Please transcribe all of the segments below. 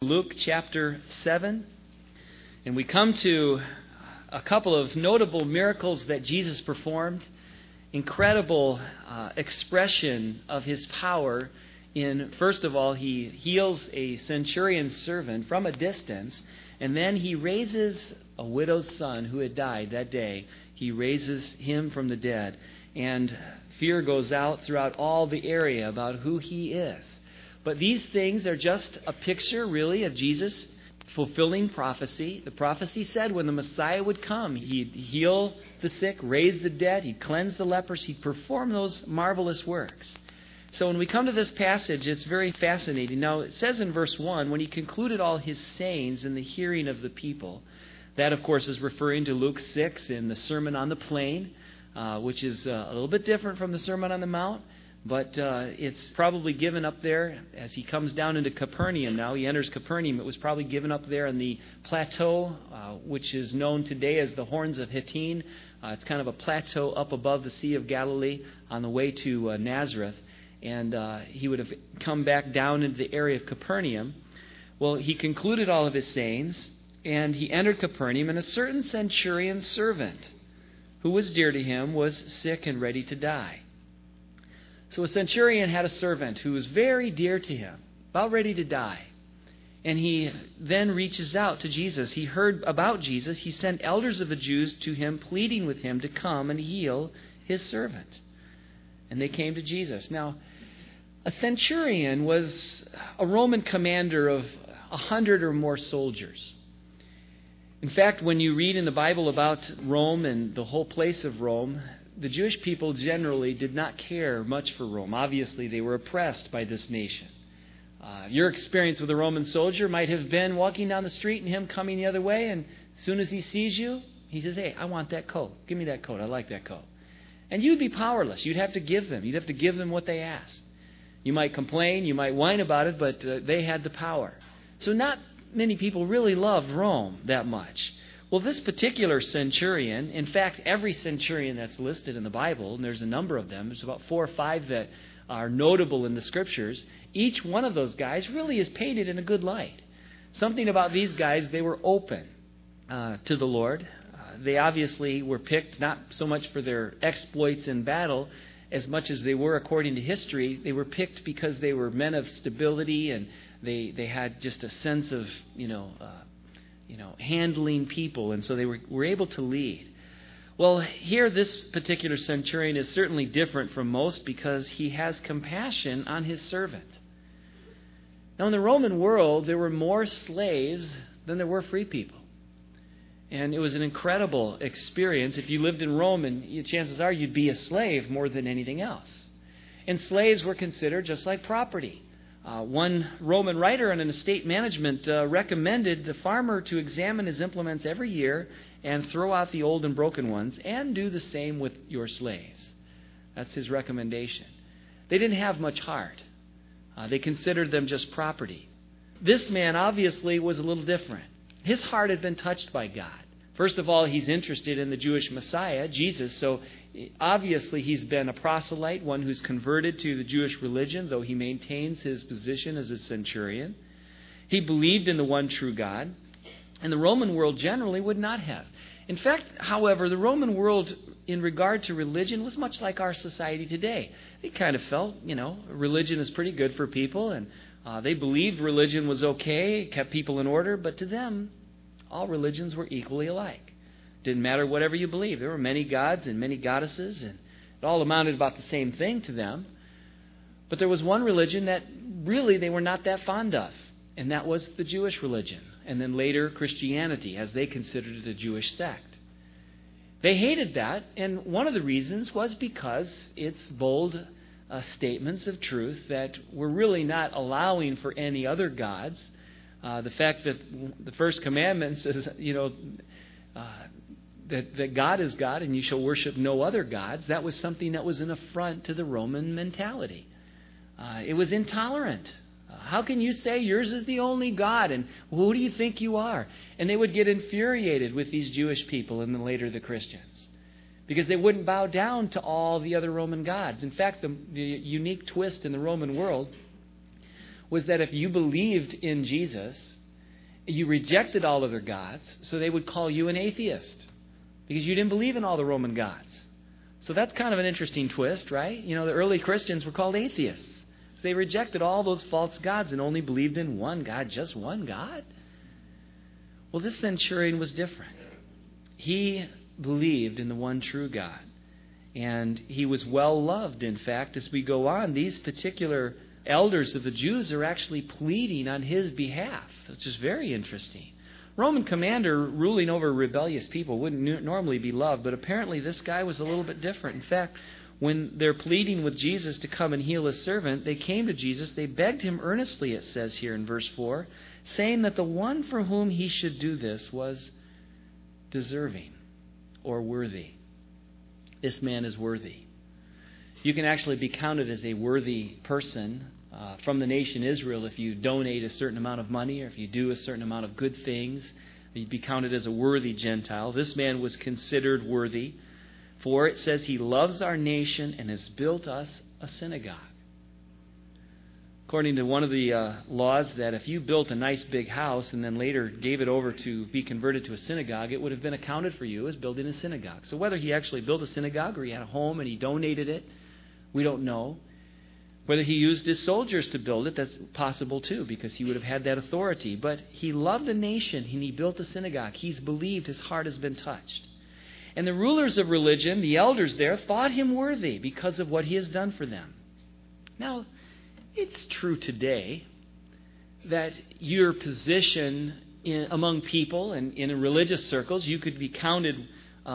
Luke chapter 7, and we come to a couple of notable miracles that Jesus performed. Incredible expression of his power in, first of all, he heals a centurion's servant from a distance, and then he raises a widow's son who had died that day. He raises him from the dead, and fear goes out throughout all the area about who he is. But these things are just a picture, really, of Jesus fulfilling prophecy. The prophecy said when the Messiah would come, he'd heal the sick, raise the dead, he'd cleanse the lepers, he'd perform those marvelous works. So when we come to this passage, it's very fascinating. Now, it says in verse 1, when he concluded all his sayings in the hearing of the people, that, of course, is referring to Luke 6 in the Sermon on the Plain, which is a little bit different from the Sermon on the Mount. But it's probably given up there as he comes down into Capernaum now. He enters Capernaum. It was probably given up there on the plateau, which is known today as the Horns of Hittim. It's kind of a plateau up above the Sea of Galilee on the way to Nazareth. And he would have come back down into the area of Capernaum. Well, he concluded all of his sayings, and he entered Capernaum, and a certain centurion's servant, who was dear to him, was sick and ready to die. So a centurion had a servant who was very dear to him, about ready to die. And he then reaches out to Jesus. He heard about Jesus. He sent elders of the Jews to him, pleading with him to come and heal his servant. And they came to Jesus. Now, a centurion was a Roman commander of 100 or more soldiers. In fact, when you read in the Bible about Rome and the whole place of Rome, the Jewish people generally did not care much for Rome. Obviously, they were oppressed by this nation. Your experience with a Roman soldier might have been walking down the street and him coming the other way, and as soon as he sees you, he says, "Hey, I want that coat. Give me that coat. I like that coat." And you'd be powerless. You'd have to give them. You'd have to give them what they asked. You might complain, you might whine about it, but they had the power. So not many people really loved Rome that much. Well, this particular centurion, in fact, every centurion that's listed in the Bible, and there's a number of them, there's about 4 or 5 that are notable in the Scriptures, each one of those guys really is painted in a good light. Something about these guys, they were open to the Lord. They obviously were picked not so much for their exploits in battle as much as they were, according to history, they were picked because they were men of stability and they had just a sense of, handling people, and so they were able to lead. Well, here this particular centurion is certainly different from most because he has compassion on his servant. Now, in the Roman world, there were more slaves than there were free people. And it was an incredible experience. If you lived in Rome, and chances are you'd be a slave more than anything else. And slaves were considered just like property. One Roman writer on an estate management recommended the farmer to examine his implements every year and throw out the old and broken ones, and do the same with your slaves. That's his recommendation. They didn't have much heart. They considered them just property. This man obviously was a little different. His heart had been touched by God. First of all, he's interested in the Jewish Messiah, Jesus, so obviously he's been a proselyte, one who's converted to the Jewish religion, though he maintains his position as a centurion. He believed in the one true God, and the Roman world generally would not have. In fact, however, the Roman world in regard to religion was much like our society today. They kind of felt, religion is pretty good for people, and they believed religion was okay, kept people in order, but to them, all religions were equally alike. Didn't matter whatever you believed. There were many gods and many goddesses, and it all amounted about the same thing to them. But there was one religion that really they were not that fond of, and that was the Jewish religion, and then later Christianity, as they considered it a Jewish sect. They hated that, and one of the reasons was because its bold statements of truth that were really not allowing for any other gods. The fact that the first commandment says, that God is God and you shall worship no other gods, that was something that was an affront to the Roman mentality. It was intolerant. How can you say yours is the only God, and who do you think you are? And they would get infuriated with these Jewish people and then later the Christians, because they wouldn't bow down to all the other Roman gods. In fact, the unique twist in the Roman world was that if you believed in Jesus, you rejected all other gods, so they would call you an atheist because you didn't believe in all the Roman gods. So that's kind of an interesting twist, right? You know, the early Christians were called atheists. So they rejected all those false gods and only believed in one God, just one God. Well, this centurion was different. He believed in the one true God. And he was well loved. In fact, as we go on, these particular elders of the Jews are actually pleading on his behalf, which is very interesting. Roman commander ruling over rebellious people wouldn't normally be loved, but apparently this guy was a little bit different. In fact, when they're pleading with Jesus to come and heal his servant, they came to Jesus. They begged him earnestly, it says here in verse 4, saying that the one for whom he should do this was deserving or worthy. This man is worthy. You can actually be counted as a worthy person from the nation Israel if you donate a certain amount of money or if you do a certain amount of good things. You'd be counted as a worthy Gentile. This man was considered worthy, for it says he loves our nation and has built us a synagogue. According to one of the laws, that if you built a nice big house and then later gave it over to be converted to a synagogue, it would have been accounted for you as building a synagogue. So whether he actually built a synagogue or he had a home and he donated it, we don't know. Whether he used his soldiers to build it, that's possible too, because he would have had that authority. But he loved a nation and he built a synagogue. He's believed, his heart has been touched. And the rulers of religion, the elders there, thought him worthy because of what he has done for them. Now, it's true today that your position among people and in religious circles, you could be counted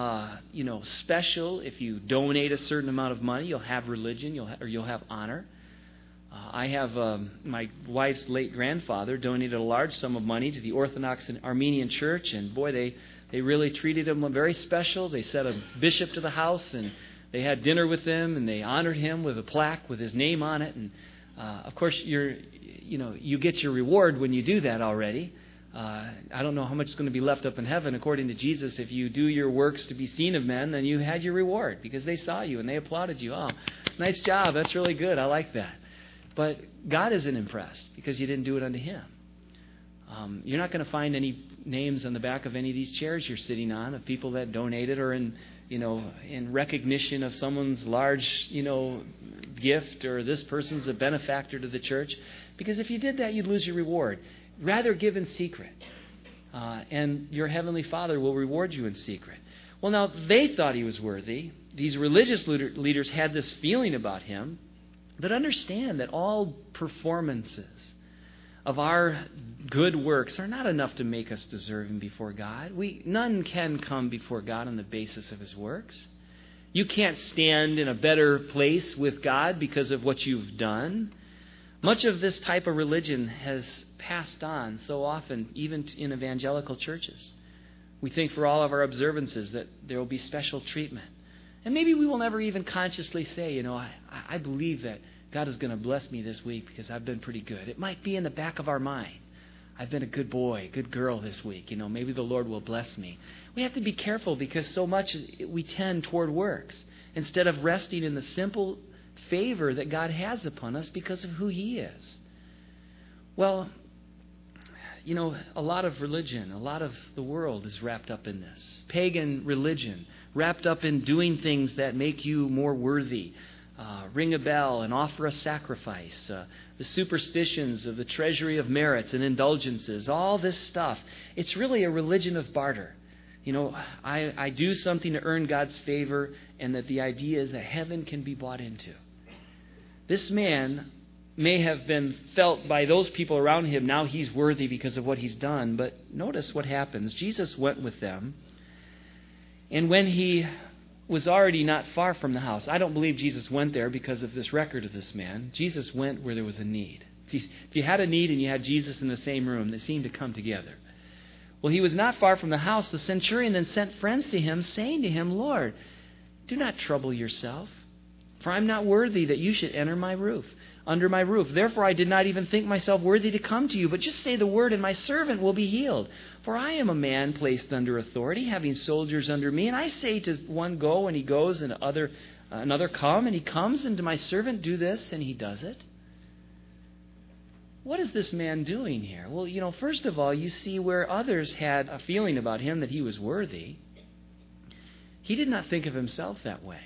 special. If you donate a certain amount of money, you'll have religion, you'll have honor. I have my wife's late grandfather donated a large sum of money to the Orthodox and Armenian Church, and boy, they really treated him very special. They sent a bishop to the house, and they had dinner with him, and they honored him with a plaque with his name on it. And of course, you get your reward when you do that already. I don't know how much is going to be left up in heaven. According to Jesus, if you do your works to be seen of men, then you had your reward because they saw you and they applauded you. Oh, nice job. That's really good. I like that. But God isn't impressed because you didn't do it unto Him. You're not going to find any names on the back of any of these chairs you're sitting on of people that donated or in recognition of someone's large, gift, or this person's a benefactor to the church. Because if you did that, you'd lose your reward. Rather give in secret. And your Heavenly Father will reward you in secret. Well, now, they thought he was worthy. These religious leaders had this feeling about him. But understand that all performances of our good works are not enough to make us deserving before God. None can come before God on the basis of his works. You can't stand in a better place with God because of what you've done. Much of this type of religion has passed on so often, even in evangelical churches. We think for all of our observances that there will be special treatment. And maybe we will never even consciously say, I believe that God is going to bless me this week because I've been pretty good. It might be in the back of our mind. I've been a good boy, good girl this week. Maybe the Lord will bless me. We have to be careful because so much we tend toward works instead of resting in the simple favor that God has upon us because of who He is. Well, a lot of religion, a lot of the world is wrapped up in this. Pagan religion, wrapped up in doing things that make you more worthy. Ring a bell and offer a sacrifice. The superstitions of the treasury of merits and indulgences, all this stuff. It's really a religion of barter. I do something to earn God's favor, and that the idea is that heaven can be bought into. This man may have been felt by those people around him, now he's worthy because of what he's done. But notice what happens. Jesus went with them. And when he was already not far from the house, I don't believe Jesus went there because of this record of this man. Jesus went where there was a need. If you had a need and you had Jesus in the same room, they seemed to come together. Well, he was not far from the house. The centurion then sent friends to him, saying to him, Lord, do not trouble yourself, for I'm not worthy that you should enter under my roof. Therefore I did not even think myself worthy to come to you, but just say the word, and my servant will be healed. For I am a man placed under authority, having soldiers under me, and I say to one, go, and he goes, and another come, and he comes, and to my servant, do this, and he does it. what is this man doing here? Well, first of all, you see where others had a feeling about him that he was worthy. He did not think of himself that way.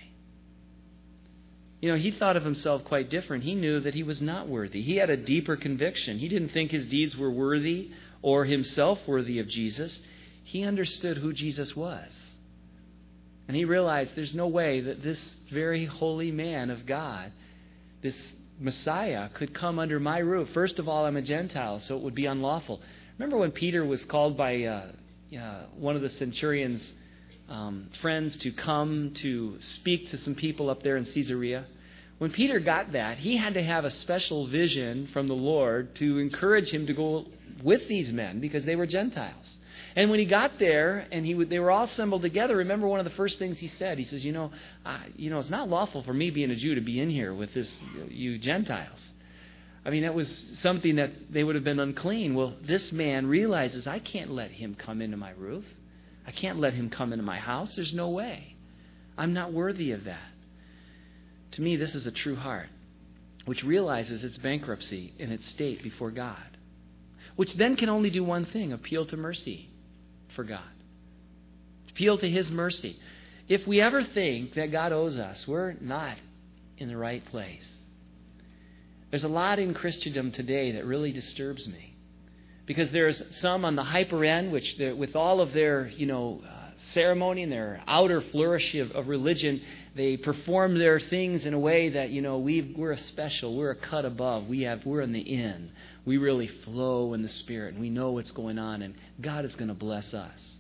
He thought of himself quite different. He knew that he was not worthy. He had a deeper conviction. He didn't think his deeds were worthy or himself worthy of Jesus. He understood who Jesus was. And he realized there's no way that this very holy man of God, this Messiah, could come under my roof. First of all, I'm a Gentile, so it would be unlawful. Remember when Peter was called by one of the centurion's friends to come to speak to some people up there in Caesarea? When Peter got that, he had to have a special vision from the Lord to encourage him to go with these men because they were Gentiles. And when he got there and they were all assembled together, remember one of the first things he said? He says, it's not lawful for me being a Jew to be in here with you Gentiles. I mean, that was something that they would have been unclean. Well, this man realizes, I can't let him come into my roof. I can't let him come into my house. There's no way. I'm not worthy of that. To me, this is a true heart, which realizes its bankruptcy in its state before God, which then can only do one thing: appeal to mercy for God. Appeal to His mercy. If we ever think that God owes us, we're not in the right place. There's a lot in Christendom today that really disturbs me, because there's some on the hyper end, which with all of their ceremony and their outer flourish of religion, they perform their things in a way that we're a special, we're a cut above, we're in the in. We really flow in the Spirit, and we know what's going on, and God is going to bless us.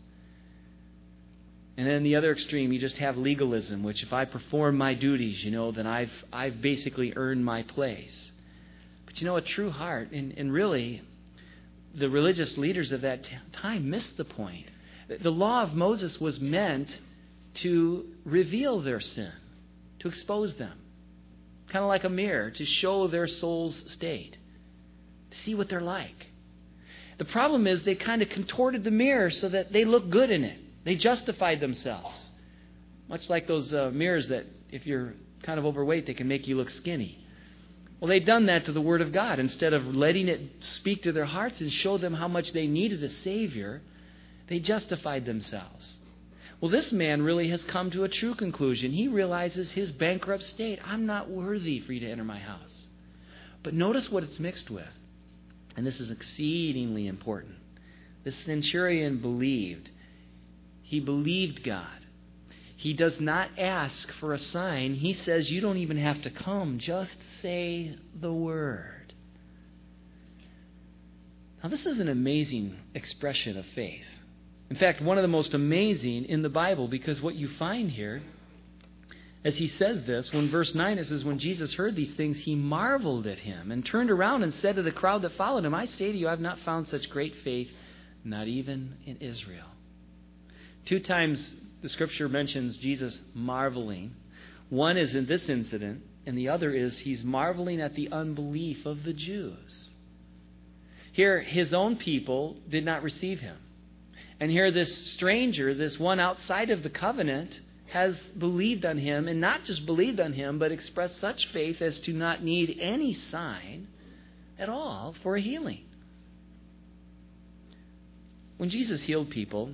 And then the other extreme, you just have legalism, which if I perform my duties, then I've basically earned my place. But a true heart, and really, the religious leaders of that time missed the point. The law of Moses was meant to reveal their sin, to expose them. Kind of like a mirror, to show their soul's state, to see what they're like. The problem is they kind of contorted the mirror so that they look good in it. They justified themselves. Much like those mirrors that if you're kind of overweight, they can make you look skinny. Well, they'd done that to the Word of God. Instead of letting it speak to their hearts and show them how much they needed a Savior, they justified themselves. Well, this man really has come to a true conclusion. He realizes his bankrupt state. I'm not worthy for you to enter my house. But notice what it's mixed with. And this is exceedingly important. The centurion believed. He believed God. He does not ask for a sign. He says, you don't even have to come. Just say the word. Now, this is an amazing expression of faith. In fact, one of the most amazing in the Bible, because what you find here, as he says this, when verse 9 it says, when Jesus heard these things, he marveled at him and turned around and said to the crowd that followed him, I say to you, I have not found such great faith, not even in Israel. 2 times the Scripture mentions Jesus marveling. One is in this incident, and the other is he's marveling at the unbelief of the Jews. Here, his own people did not receive him. And here this stranger, this one outside of the covenant, has believed on him, and not just believed on him, but expressed such faith as to not need any sign at all for a healing. When Jesus healed people,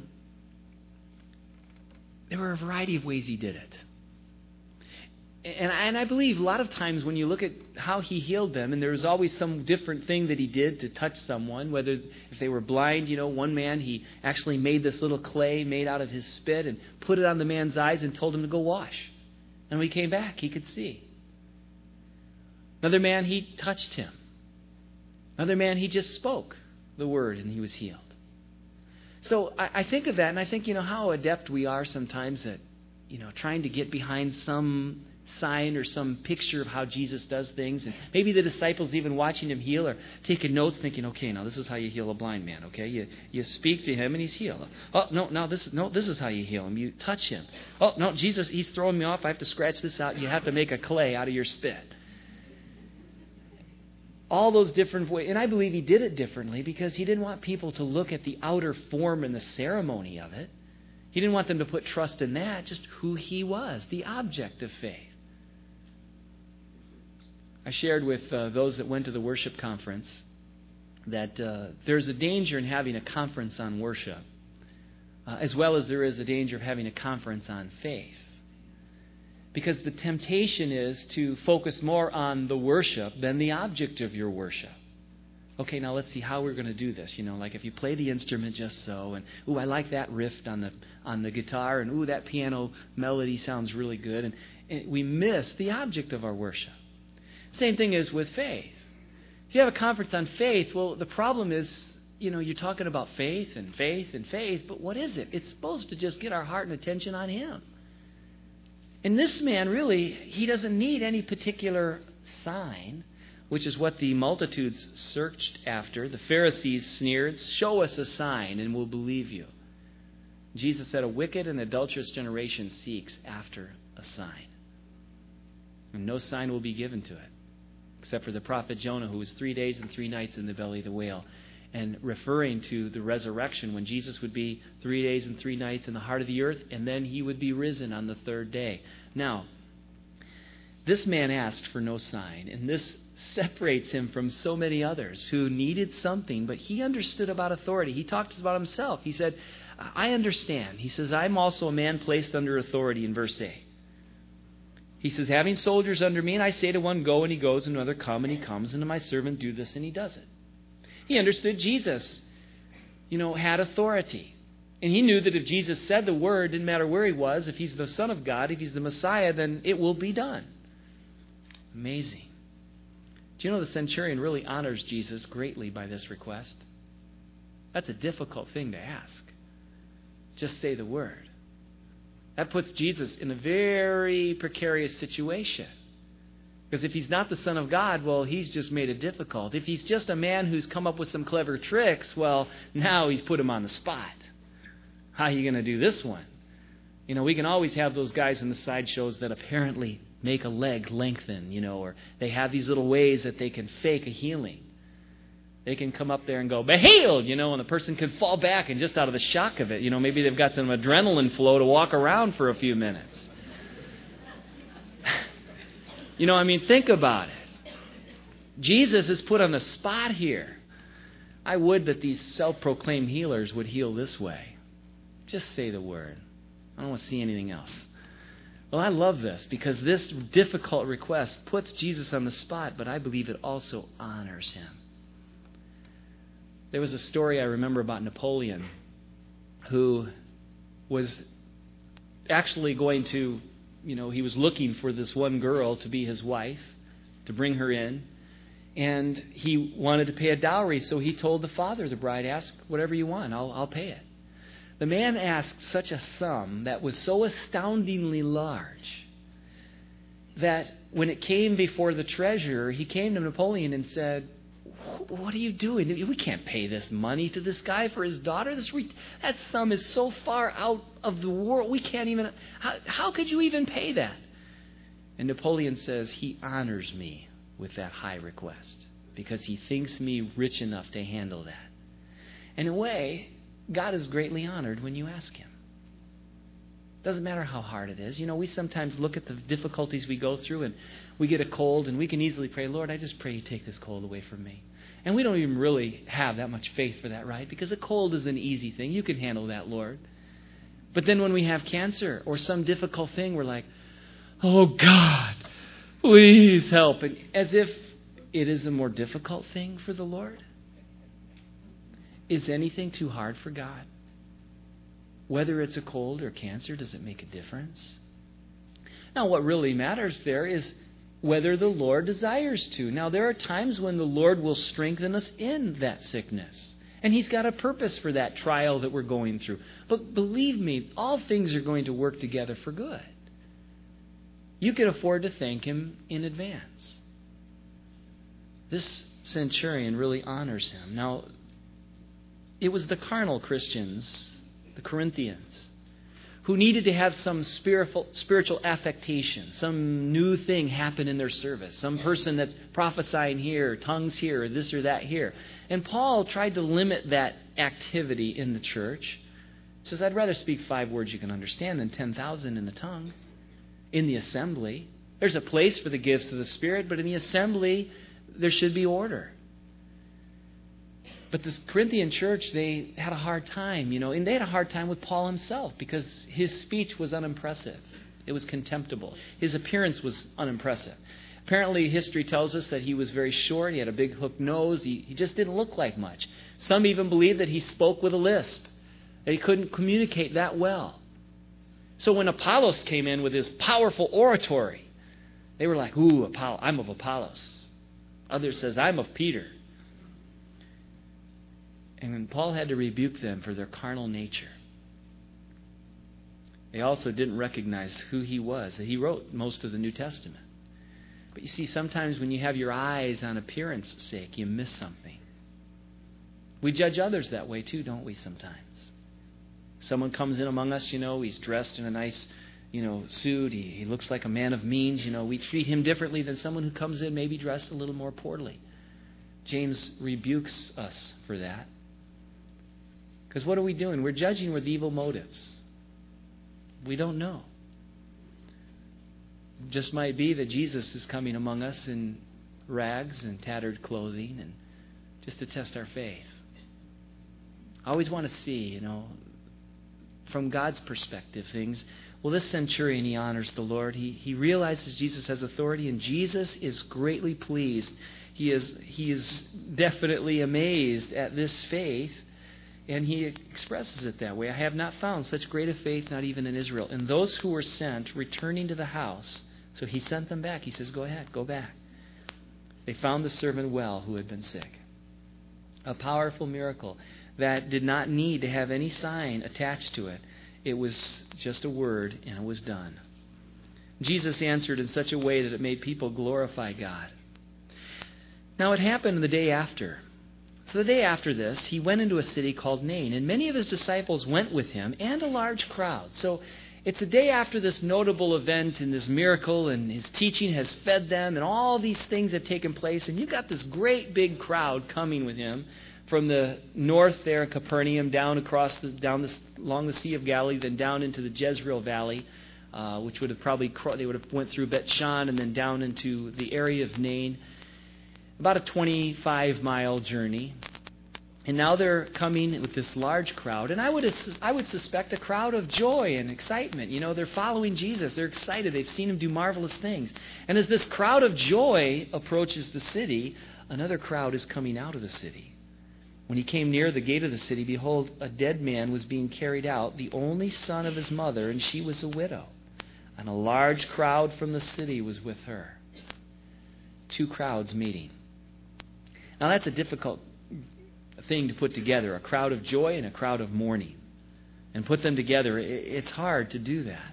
there were a variety of ways he did it. And I believe a lot of times when you look at how he healed them, and there was always some different thing that he did to touch someone, whether if they were blind, one man, he actually made this little clay made out of his spit and put it on the man's eyes and told him to go wash. And when he came back, he could see. Another man, he touched him. Another man, he just spoke the word and he was healed. So I think of that, and I think, how adept we are sometimes at, trying to get behind some sign or some picture of how Jesus does things. And maybe the disciples even watching him heal or taking notes thinking, okay, now this is how you heal a blind man, okay? You speak to him and he's healed. Oh, this is how you heal him. You touch him. Oh, no, Jesus, he's throwing me off. I have to scratch this out. You have to make a clay out of your spit. All those different ways. And I believe he did it differently because he didn't want people to look at the outer form and the ceremony of it. He didn't want them to put trust in that, just who he was, the object of faith. I shared with those that went to the worship conference that there's a danger in having a conference on worship, as well as there is a danger of having a conference on faith. Because the temptation is to focus more on the worship than the object of your worship. Okay, now let's see how we're going to do this. Like if you play the instrument just so, and I like that riff on the guitar, and that piano melody sounds really good, and we miss the object of our worship. Same thing is with faith. If you have a conference on faith, well, the problem is, you're talking about faith and faith and faith, but what is it? It's supposed to just get our heart and attention on Him. And this man, really, he doesn't need any particular sign, which is what the multitudes searched after. The Pharisees sneered, "Show us a sign and we'll believe you." Jesus said, "A wicked and adulterous generation seeks after a sign. And no sign will be given to it, except for the prophet Jonah, who was 3 days and 3 nights in the belly of the whale." And referring to the resurrection, when Jesus would be 3 days and 3 nights in the heart of the earth, and then He would be risen on the third day. Now, this man asked for no sign, and this separates him from so many others who needed something, but he understood about authority. He talked about himself. He said, "I understand." He says, "I'm also a man placed under authority," in verse 8. He says, "Having soldiers under me, and I say to one, go, and he goes, and another, come, and he comes, and to my servant, do this, and he does it." He understood Jesus, had authority. And he knew that if Jesus said the word, didn't matter where He was, if He's the Son of God, if He's the Messiah, then it will be done. Amazing. Do you know the centurion really honors Jesus greatly by this request? That's a difficult thing to ask. Just say the word. That puts Jesus in a very precarious situation. Because if He's not the Son of God, well, He's just made it difficult. If He's just a man who's come up with some clever tricks, well, now He's put Him on the spot. How are you going to do this one? We can always have those guys in the sideshows that apparently make a leg lengthen, or they have these little ways that they can fake a healing. They can come up there and go, "Be healed," and the person can fall back, and just out of the shock of it, maybe they've got some adrenaline flow to walk around for a few minutes. Think about it. Jesus is put on the spot here. I would that these self-proclaimed healers would heal this way. Just say the word. I don't want to see anything else. Well, I love this because this difficult request puts Jesus on the spot, but I believe it also honors Him. There was a story I remember about Napoleon, who was actually going to, he was looking for this one girl to be his wife, to bring her in. And he wanted to pay a dowry, so he told the father of the bride, "Ask whatever you want, I'll pay it." The man asked such a sum that was so astoundingly large that when it came before the treasurer, he came to Napoleon and said, "What are you doing? We can't pay this money to this guy for his daughter. That sum is so far out of the world. We can't even... How could you even pay that?" And Napoleon says, "He honors me with that high request because he thinks me rich enough to handle that." In a way, God is greatly honored when you ask Him. Doesn't matter how hard it is. We sometimes look at the difficulties we go through and we get a cold and we can easily pray, "Lord, I just pray you take this cold away from me." And we don't even really have that much faith for that, right? Because a cold is an easy thing. You can handle that, Lord. But then when we have cancer or some difficult thing, we're like, "Oh God, please help." And as if it is a more difficult thing for the Lord. Is anything too hard for God? Whether it's a cold or cancer, does it make a difference? Now, what really matters there is whether the Lord desires to. Now, there are times when the Lord will strengthen us in that sickness. And He's got a purpose for that trial that we're going through. But believe me, all things are going to work together for good. You can afford to thank Him in advance. This centurion really honors Him. Now, it was the carnal Christians, the Corinthians, who needed to have some spiritual affectation, some new thing happen in their service, some person that's prophesying here, tongues here, or this or that here. And Paul tried to limit that activity in the church. He says, "I'd rather speak 5 words you can understand than 10,000 in a tongue." In the assembly, there's a place for the gifts of the Spirit, but in the assembly, there should be order. But this Corinthian church, they had a hard time, and they had a hard time with Paul himself because his speech was unimpressive. It was contemptible. His appearance was unimpressive. Apparently, history tells us that he was very short. He had a big hook nose. He just didn't look like much. Some even believe that he spoke with a lisp, that he couldn't communicate that well. So when Apollos came in with his powerful oratory, they were like, ooh, I'm of Apollos. Others says, I'm of Peter. And then Paul had to rebuke them for their carnal nature. They also didn't recognize who he was. He wrote most of the New Testament. But you see, sometimes when you have your eyes on appearance sake, you miss something. We judge others that way too, don't we, sometimes? Someone comes in among us, he's dressed in a nice, suit. He looks like a man of means. We treat him differently than someone who comes in maybe dressed a little more poorly. James rebukes us for that. Because what are we doing? We're judging with evil motives. We don't know. It just might be that Jesus is coming among us in rags and tattered clothing, and just to test our faith. I always want to see, from God's perspective, things. Well, this centurion, he honors the Lord. He realizes Jesus has authority, and Jesus is greatly pleased. He is definitely amazed at this faith, and he expresses it that way. I have not found such great a faith, not even in Israel. And those who were sent, returning to the house, so he sent them back. He says, go ahead, go back. They found the servant well who had been sick. A powerful miracle that did not need to have any sign attached to it. It was just a word, and it was done. Jesus answered in such a way that it made people glorify God. Now it happened the day after. So the day after this, he went into a city called Nain, and many of his disciples went with him, and a large crowd. So it's a day after this notable event and this miracle, and his teaching has fed them, and all these things have taken place, and you've got this great big crowd coming with him from the north there in Capernaum, down along the Sea of Galilee, then down into the Jezreel Valley, which would have they would have went through Bet-Shan and then down into the area of Nain. About a 25-mile journey. And now they're coming with this large crowd. And I would suspect a crowd of joy and excitement. They're following Jesus. They're excited. They've seen him do marvelous things. And as this crowd of joy approaches the city, another crowd is coming out of the city. When he came near the gate of the city, behold, a dead man was being carried out, the only son of his mother, and she was a widow. And a large crowd from the city was with her. Two crowds meeting. Now that's a difficult thing to put together, a crowd of joy and a crowd of mourning. And put them together, it's hard to do that.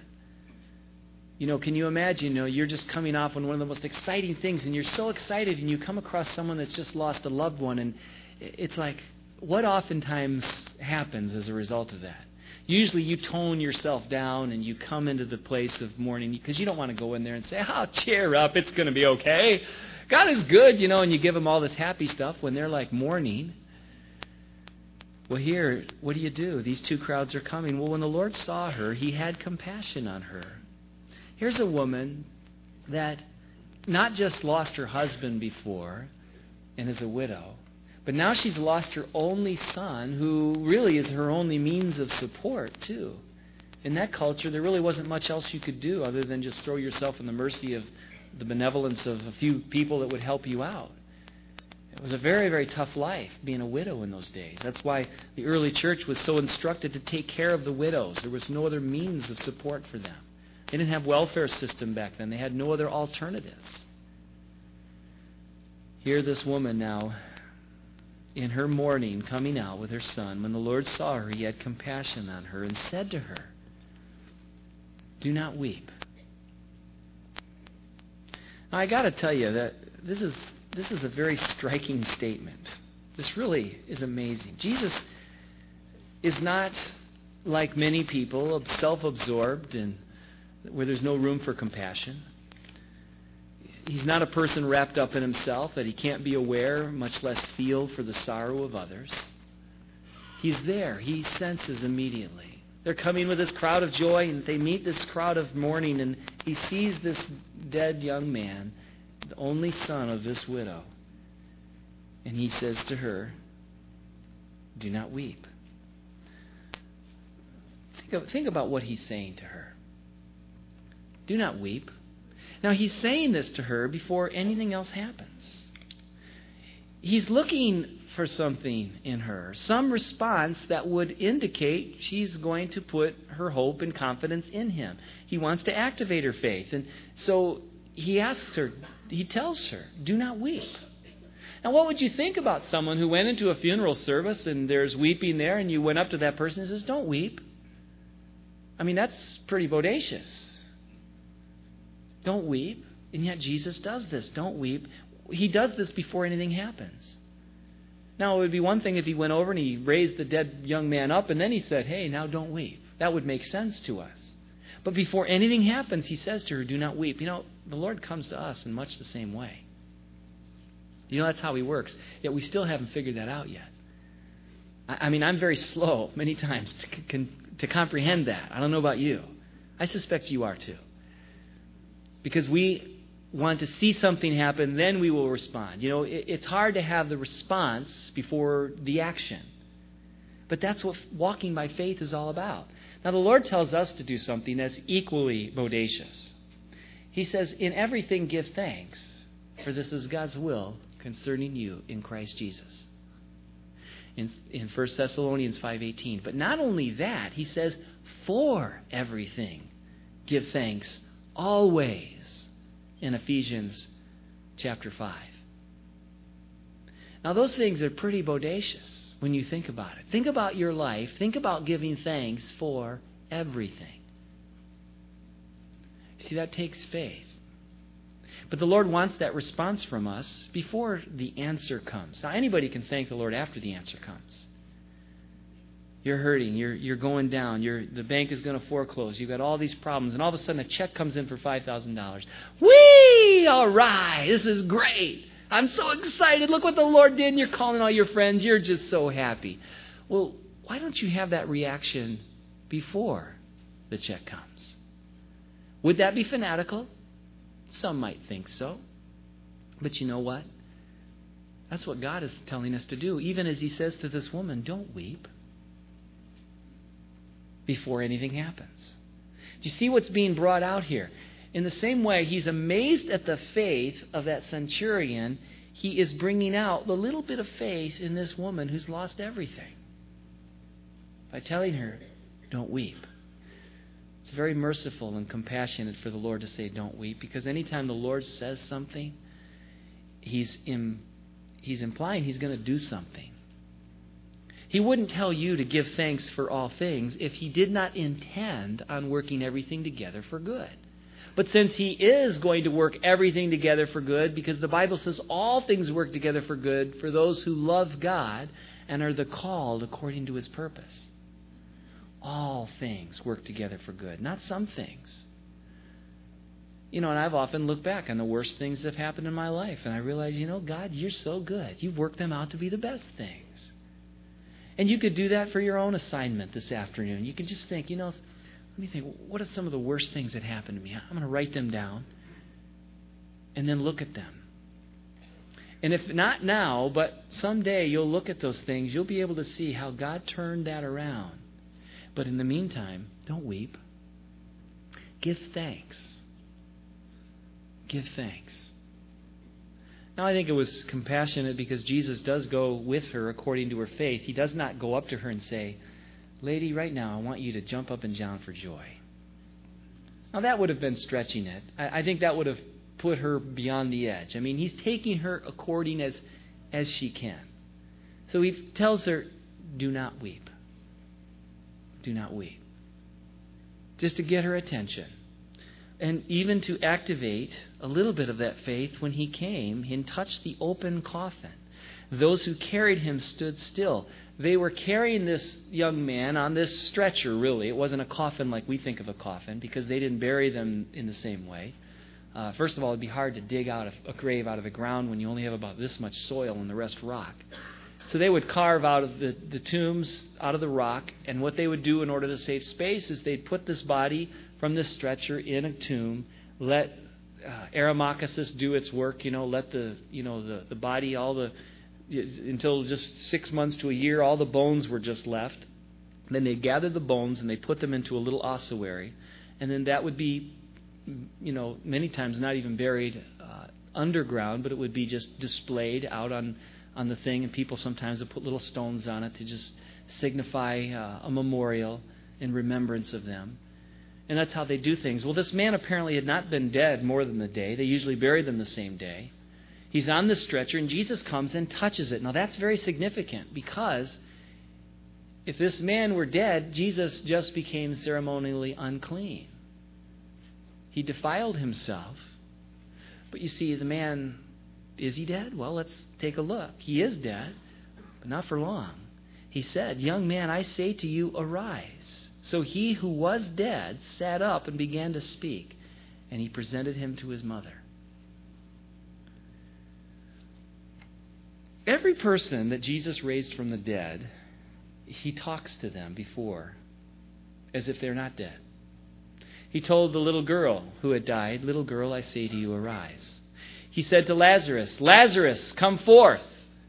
Can you imagine, you're just coming off on one of the most exciting things, and you're so excited, and you come across someone that's just lost a loved one, and it's like, what oftentimes happens as a result of that? Usually you tone yourself down, and you come into the place of mourning, because you don't want to go in there and say, cheer up, it's going to be okay. God is good, and you give them all this happy stuff when they're like mourning. Well, here, what do? These two crowds are coming. Well, when the Lord saw her, he had compassion on her. Here's a woman that not just lost her husband before and is a widow, but now she's lost her only son, who really is her only means of support, too. In that culture, there really wasn't much else you could do other than just throw yourself in the mercy of the benevolence of a few people that would help you out. It was a very, very tough life being a widow in those days. That's why the early church was so instructed to take care of the widows. There was no other means of support for them. They didn't have welfare system back then. They had no other alternatives. Here this woman now, in her mourning, coming out with her son, when the Lord saw her, he had compassion on her and said to her, "Do not weep." Now, I got to tell you that this is a very striking statement. This really is amazing. Jesus is not like many people, self-absorbed and where there's no room for compassion. He's not a person wrapped up in himself that he can't be aware, much less feel for the sorrow of others. He's there. He senses immediately. They're coming with this crowd of joy, and they meet this crowd of mourning, and he sees this dead young man, the only son of this widow. And he says to her, do not weep. Think about what he's saying to her. Do not weep. Now, he's saying this to her before anything else happens. He's looking for something in her, some response that would indicate she's going to put her hope and confidence in him. He wants to activate her faith. And so he asks her, he tells her, do not weep. Now, what would you think about someone who went into a funeral service and there's weeping there, and you went up to that person and says, don't weep? I mean, that's pretty bodacious. Don't weep. And yet Jesus does this. Don't weep. He does this before anything happens. Now, it would be one thing if he went over and he raised the dead young man up and then he said, hey, now don't weep. That would make sense to us. But before anything happens, he says to her, do not weep. You know, the Lord comes to us in much the same way. You know, that's how he works. Yet we still haven't figured that out yet. I mean, I'm very slow many times to comprehend that. I don't know about you. I suspect you are too. Because we want to see something happen, then we will respond. You know, it's hard to have the response before the action. But that's what walking by faith is all about. Now, the Lord tells us to do something that's equally bodacious. He says, in everything give thanks, for this is God's will concerning you in Christ Jesus. In 1 Thessalonians 5:18. But not only that, he says, for everything give thanks always in Ephesians chapter 5. Now, those things are pretty bodacious when you think about it. Think about your life. Think about giving thanks for everything. See, that takes faith. But the Lord wants that response from us before the answer comes. Now, anybody can thank the Lord after the answer comes. You're hurting. You're going down. The bank is going to foreclose. You've got all these problems. And all of a sudden, a check comes in for $5,000. Whee! All right. This is great. I'm so excited. Look what the Lord did. And you're calling all your friends. You're just so happy. Well, why don't you have that reaction before the check comes? Would that be fanatical? Some might think so. But you know what? That's what God is telling us to do. Even as he says to this woman, don't weep before anything happens. Do you see what's being brought out here? In the same way, he's amazed at the faith of that centurion. He is bringing out the little bit of faith in this woman who's lost everything by telling her, don't weep. It's very merciful and compassionate for the Lord to say, don't weep, because anytime the Lord says something, he's implying he's going to do something. He wouldn't tell you to give thanks for all things if he did not intend on working everything together for good. But since he is going to work everything together for good, because the Bible says all things work together for good for those who love God and are the called according to his purpose. All things work together for good, not some things. You know, and I've often looked back on the worst things that have happened in my life, and I realize, you know, God, you're so good. You've worked them out to be the best things. And you could do that for your own assignment this afternoon. You could just think, you know, let me think, what are some of the worst things that happened to me? I'm going to write them down and then look at them. And if not now, but someday you'll look at those things, you'll be able to see how God turned that around. But in the meantime, don't weep. Give thanks. Give thanks. Now, I think it was compassionate because Jesus does go with her according to her faith. He does not go up to her and say, lady, right now I want you to jump up and down for joy. Now, that would have been stretching it. I think that would have put her beyond the edge. I mean, he's taking her according as she can. So he tells her, do not weep. Do not weep. Just to get her attention. And even to activate a little bit of that faith when he came and touched the open coffin. Those who carried him stood still. They were carrying this young man on this stretcher, really. It wasn't a coffin like we think of a coffin because they didn't bury them in the same way. First of all, it'd be hard to dig out a grave out of the ground when you only have about this much soil and the rest rock. So they would carve out of the tombs, out of the rock, and what they would do in order to save space is they'd put this body from this stretcher in a tomb, let Aramachsis do its work, let the body, all the until just 6 months to a year, all the bones were just left. Then they gathered the bones and they put them into a little ossuary. And then that would be, many times not even buried underground, but it would be just displayed out on the thing. And people sometimes would put little stones on it to just signify a memorial in remembrance of them. And that's how they do things. Well, this man apparently had not been dead more than a day. They usually buried them the same day. He's on the stretcher, and Jesus comes and touches it. Now, that's very significant, because if this man were dead, Jesus just became ceremonially unclean. He defiled himself. But you see, the man, is he dead? Well, let's take a look. He is dead, but not for long. He said, "Young man, I say to you, arise." So he who was dead sat up and began to speak, and he presented him to his mother. Every person that Jesus raised from the dead, he talks to them before as if they're not dead. He told the little girl who had died, "Little girl, I say to you, arise." He said to Lazarus, "Lazarus, come forth."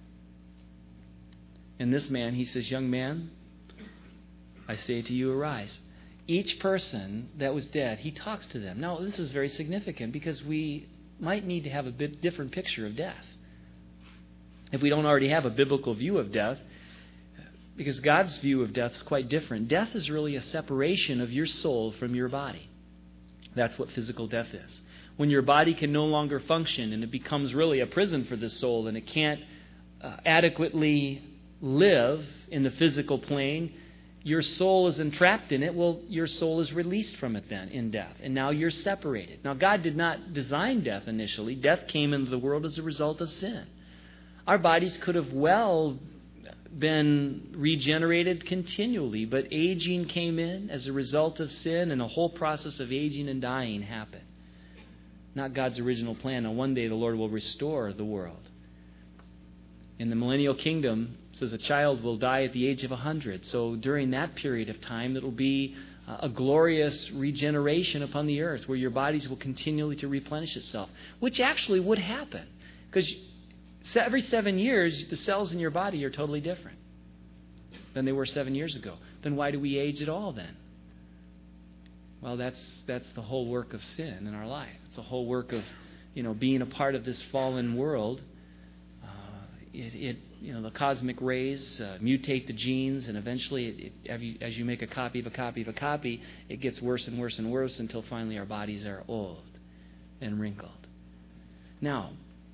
And this man, he says, "Young man, I say to you, arise." Each person that was dead, he talks to them. Now, this is very significant, because we might need to have a bit different picture of death, if we don't already have a biblical view of death, because God's view of death is quite different. Death is really a separation of your soul from your body. That's what physical death is. When your body can no longer function and it becomes really a prison for the soul, and it can't adequately live in the physical plane, your soul is entrapped in it. Well, your soul is released from it then in death, and now you're separated. Now, God did not design death initially. Death came into the world as a result of sin. Our bodies could have well been regenerated continually, but aging came in as a result of sin, and a whole process of aging and dying happened. Not God's original plan. And one day the Lord will restore the world. In the millennial kingdom, it says a child will die at the age of 100. So during that period of time, it will be a glorious regeneration upon the earth, where your bodies will continually to replenish itself, which actually would happen, because every 7 years, the cells in your body are totally different than they were 7 years ago. Then why do we age at all then? Well, that's the whole work of sin in our life. It's the whole work of, being a part of this fallen world. The cosmic rays mutate the genes, and eventually, as you make a copy of a copy of a copy, it gets worse and worse and worse until finally our bodies are old and wrinkled. Now,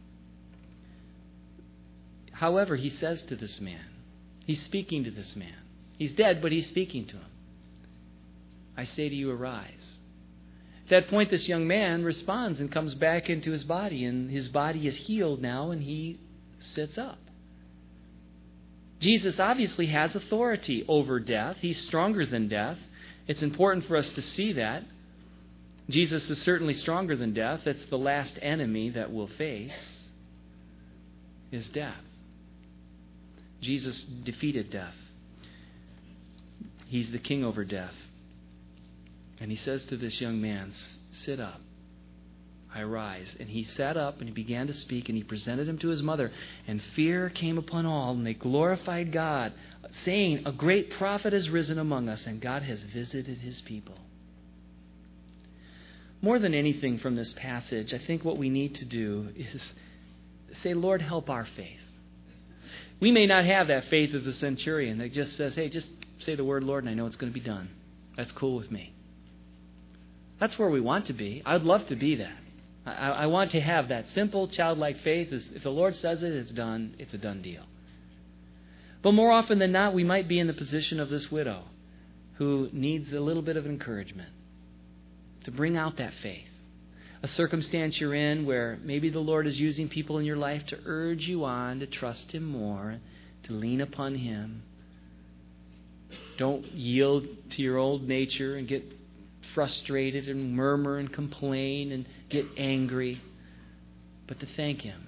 however, he says to this man, he's speaking to this man. He's dead, but he's speaking to him. "I say to you, arise." At that point, this young man responds and comes back into his body, and his body is healed now, and he sits up. Jesus obviously has authority over death. He's stronger than death. It's important for us to see that. Jesus is certainly stronger than death. It's the last enemy that we'll face, is death. Jesus defeated death. He's the king over death. And he says to this young man, "Sit up. I arise." And he sat up and he began to speak, and he presented him to his mother. And fear came upon all, and they glorified God, saying, "A great prophet has risen among us, and God has visited his people." More than anything from this passage, I think what we need to do is say, "Lord, help our faith." We may not have that faith of the centurion that just says, "Hey, just say the word, Lord, and I know it's going to be done. That's cool with me." That's where we want to be. I'd love to be that. I want to have that simple, childlike faith. If the Lord says it, it's done. It's a done deal. But more often than not, we might be in the position of this widow who needs a little bit of encouragement to bring out that faith. A circumstance you're in where maybe the Lord is using people in your life to urge you on to trust Him more, to lean upon Him. Don't yield to your old nature and get frustrated and murmur and complain and get angry, but to thank Him.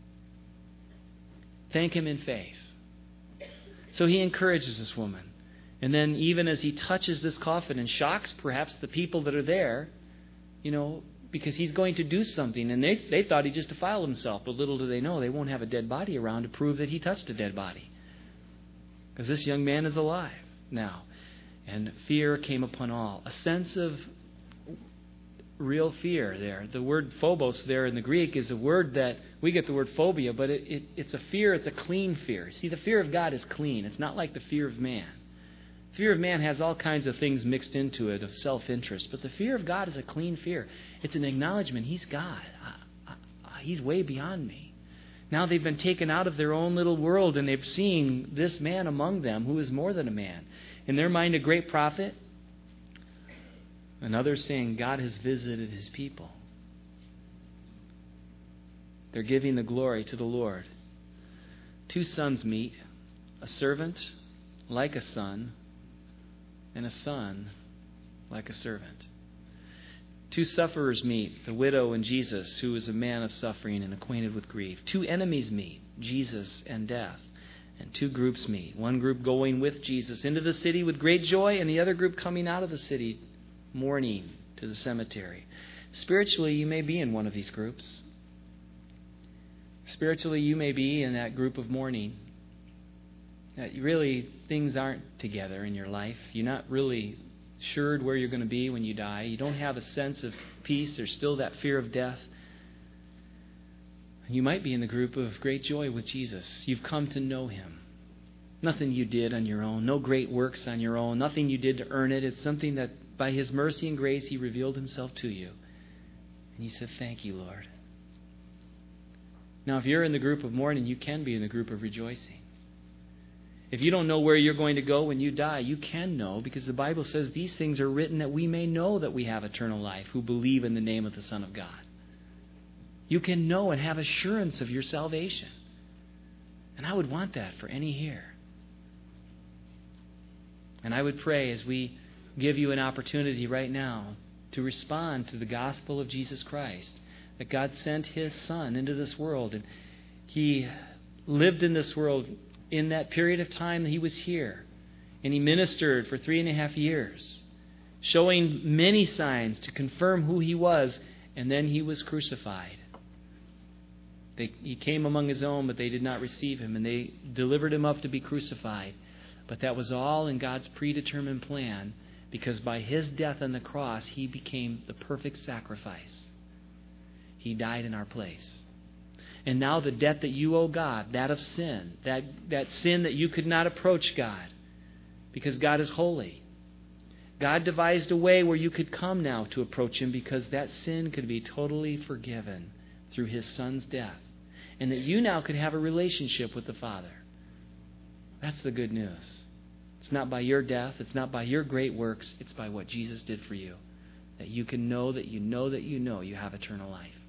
Thank Him in faith. So he encourages this woman. And then even as he touches this coffin and shocks perhaps the people that are there, because he's going to do something. And they thought he just defiled himself. But little do they know, they won't have a dead body around to prove that he touched a dead body. Because this young man is alive now. And fear came upon all. A sense of real fear there. The word phobos there in the Greek is a word that we get the word phobia, but it's a fear, it's a clean fear. See, the fear of God is clean. It's not like the fear of man. Fear of man has all kinds of things mixed into it of self-interest, but the fear of God is a clean fear. It's an acknowledgement, He's God. He's way beyond me. Now they've been taken out of their own little world, and they've seen this man among them who is more than a man. In their mind, a great prophet. And others saying, God has visited His people. They're giving the glory to the Lord. Two sons meet, a servant like a son, and a son like a servant. Two sufferers meet, the widow and Jesus, who is a man of suffering and acquainted with grief. Two enemies meet, Jesus and death. And two groups meet. One group going with Jesus into the city with great joy, and the other group coming out of the city mourning to the cemetery. Spiritually, you may be in one of these groups. Spiritually, you may be in that group of mourning. That really, things aren't together in your life. You're not really assured where you're going to be when you die. You don't have a sense of peace. There's still that fear of death. You might be in the group of great joy with Jesus. You've come to know Him. Nothing you did on your own. No great works on your own. Nothing you did to earn it. It's something that by His mercy and grace He revealed Himself to you. And you said, thank you, Lord. Now, if you're in the group of mourning, you can be in the group of rejoicing. If you don't know where you're going to go when you die, you can know, because the Bible says these things are written that we may know that we have eternal life who believe in the name of the Son of God. You can know and have assurance of your salvation. And I would want that for any here. And I would pray as we give you an opportunity right now to respond to the gospel of Jesus Christ, that God sent His Son into this world, and He lived in this world in that period of time that He was here, and He ministered for 3.5 years, showing many signs to confirm who He was, and then He was crucified. He came among His own, but they did not receive Him, and they delivered Him up to be crucified. But that was all in God's predetermined plan, because by His death on the cross, He became the perfect sacrifice. He died in our place. And now the debt that you owe God, that of sin, that sin that you could not approach God, because God is holy. God devised a way where you could come now to approach Him, because that sin could be totally forgiven through His Son's death. And that you now could have a relationship with the Father. That's the good news. It's not by your death. It's not by your great works. It's by what Jesus did for you. That you can know that you know that you know you have eternal life.